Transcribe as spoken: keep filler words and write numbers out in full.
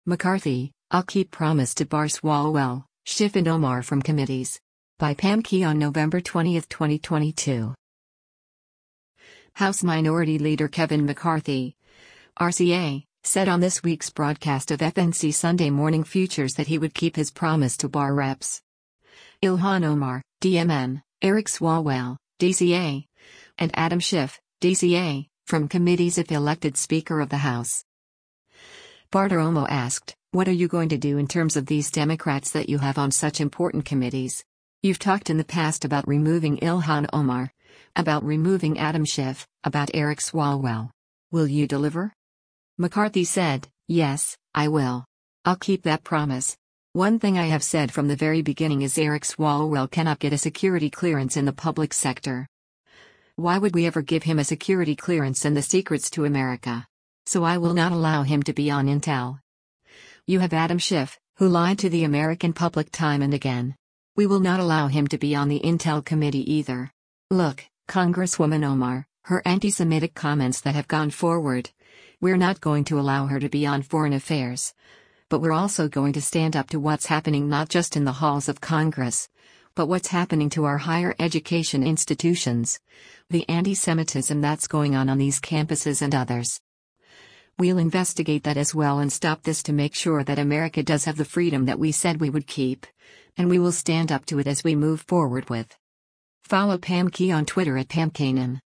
McCarthy, I'll keep promise to bar Swalwell, Schiff and Omar from committees. By Pam Key on November twentieth, twenty twenty-two. House Minority Leader Kevin McCarthy, R C A, said on this week's broadcast of F N C Sunday Morning Futures that he would keep his promise to bar Reps Ilhan Omar, D M N, Eric Swalwell, D C A, and Adam Schiff, D C A, from committees if elected Speaker of the House. Bartiromo asked, "What are you going to do in terms of these Democrats that you have on such important committees? You've talked in the past about removing Ilhan Omar, about removing Adam Schiff, about Eric Swalwell. Will you deliver?" McCarthy said, "Yes, I will. I'll keep that promise. One thing I have said from the very beginning is Eric Swalwell cannot get a security clearance in the public sector. Why would we ever give him a security clearance and the secrets to America? So I will not allow him to be on Intel. You have Adam Schiff, who lied to the American public time and again. We will not allow him to be on the Intel committee either. Look, Congresswoman Omar, her anti-Semitic comments that have gone forward. We're not going to allow her to be on Foreign Affairs. But we're also going to stand up to what's happening not just in the halls of Congress, but what's happening to our higher education institutions. The anti-Semitism that's going on on these campuses and others. We'll investigate that as well and stop this to make sure that America does have the freedom that we said we would keep, and we will stand up to it as we move forward with." Follow Pam Key on Twitter at Pam Kanan.